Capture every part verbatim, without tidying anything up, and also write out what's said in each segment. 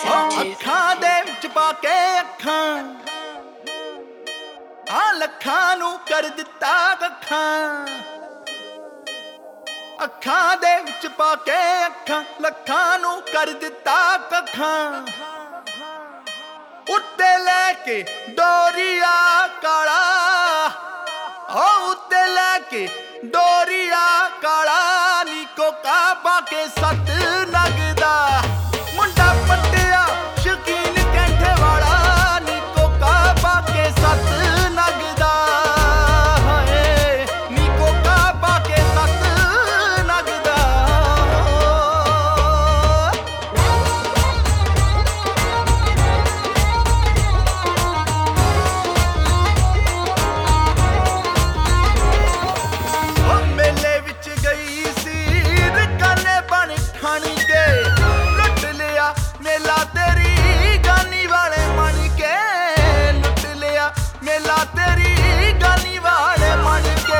ਅੱਖਾਂ ਦੇ ਵਿੱਚ ਪਾ ਕੇ ਅੱਖਾਂ ਆ ਲੱਖਾਂ ਨੂੰ ਕਰ ਦਿੱਤਾ ਅੱਖਾਂ ਅੱਖਾਂ ਦੇ ਵਿੱਚ ਪਾ ਕੇ ਅੱਖਾਂ ਲੱਖਾਂ ਨੂੰ ਕਰ ਦਿੱਤਾ ਅੱਖਾਂ ਉੱਤੇ ਲੈ ਕੇ ਡੋਰੀਆ ਕਾਲਾ ਹੋ ਉੱਤੇ ਲੈ ਕੇ ਡੋਰੀਆ ਕਾਲਾ ਨੀ ਕੋਕਾ ਪਾ ਕੇ ਸੱਤ ਨਗਦਾ ਮੁੰਡਾ ਪੱਟਿਆ ਸ਼ਕੀਨ ਕੈਂਠੇ ਵਾਲਾ ਨੀ ਕੋਕਾ ਪਾ ਕੇ ਸੱਤ ਨਗਦਾ ਹਾਏ ਨੀ ਕੋਕਾ ਪਾ ਕੇ ਸੱਤ ਨਗਦਾ ਉਹ ਮੇਲੇ ਵਿੱਚ ਗਈ ਸੀ ਰਕਾਨੇ ਬਣ ਠਾਣ ਕੇ ਲੁੱਟ ਲਿਆ ਮੇਲਾ ਤੇਰੀ ਗਾਨੀ ਵਾਲੇ ਮਣ ਕੇ ਲੁੱਟ ਲਿਆ ਮੇਲਾ ਤੇਰੀ ਗਾਨੀ ਵਾਲੇ ਮਣ ਕੇ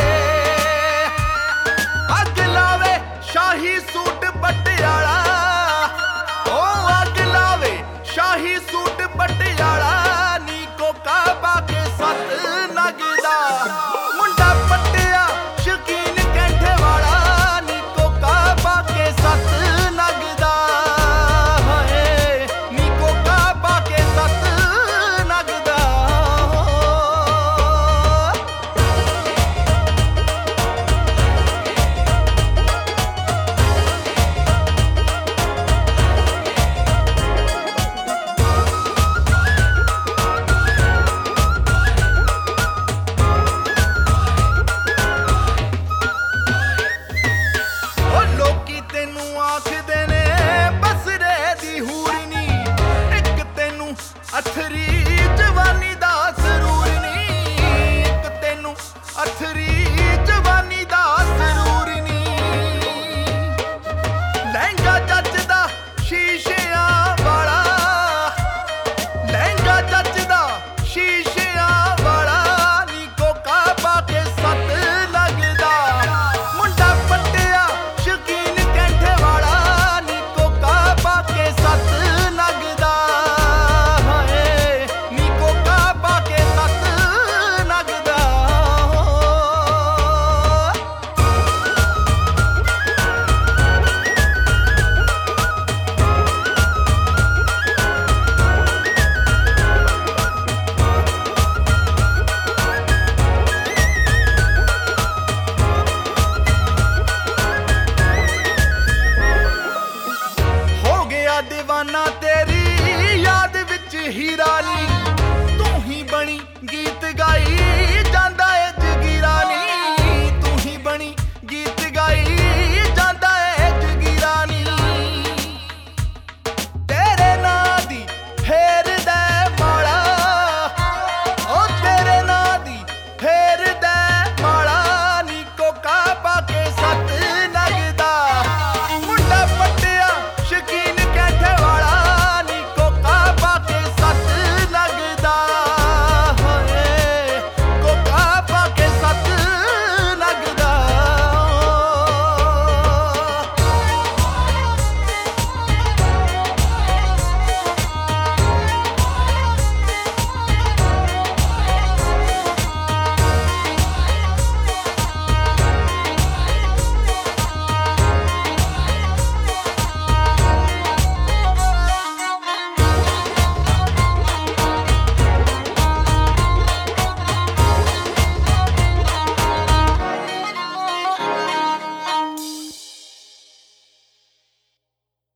ਅੱਗ ਲਾਵੇ ਸ਼ਾਹੀ ਸੂਟ ਪਟਿਆਲਾ ਉਹ ਅੱਗ ਲਾਵੇ ਸ਼ਾਹੀ ਸੂਟ ਪਟਿਆਲਾ ਨੀ ਕੋਕਾ ਪਾ ਕੇ ਸੱਤ ਨਗਦਾ ਮੁੰਡਾ ਪੱਟਿਆ ਸ਼ਕੀਨ ਕੈਂਠੇ ਵਾਲਾ ਨੀ ਕੋਕਾ ਪਾ ਕੇ ਸੱਤ ਨਗਦਾ ਹਾਏ ਨੀ ਕੋਕਾ ਪਾ ਕੇ ਸੱਤ ਨਗਦਾ ਉਹ ਲੋਕੀ ਤੈਨੂੰ ਆਖਦੇ ਨੇ ਬਸਰੇ ਦੀ ਹੂਰ ਨੀ ਇੱਕ ਤੈਨੂੰ ਅਥਰੀ ਜਵਾਨੀ ਦਾ ਸਰੂਰ ਨੀ ਇੱਕ ਤੈਨੂੰ ਅਥਰੀ ਜਵਾਨੀ ਦਾ ਸਰੂਰ ਨੀ ਲਹਿੰਗਾ ਜੱਜਦਾ ਸ਼ੀਸ਼ਿਆਂ ਵਾਲਾ ਲਹਿੰਗਾ ਜੱਜਦਾ ਸ਼ੀਸ਼ਿਆਂ ਵਾਲਾ ਨੀ ਕੋਕਾ ਪਾ ਕੇ ਸੱਤ ਲੱਗਦਾ ਮੁੰਡਾ ਪੱਟਿਆ ਸ਼ਕੀਨ ਕੈਂਠੇ ਵਾਲਾ ਨੀ ਕੋਕਾ ਪਾ ਕੇ ਸੱਤ ਲੱਗਦਾ ਹਾਏ ਨੀ ਕੋਕਾ ਪਾ ਕੇ ਸੱਤ ਲੱਗਦਾ ਹੋ ਗਿਆ دیਵਾਨਾ ਤੇਰੀ ਯਾਦ ਵਿੱਚ ਹੀਰਾ ਨੀ ਤੂੰ ਹੀ ਬਣੀ ਗੀਤ ਗਾਈ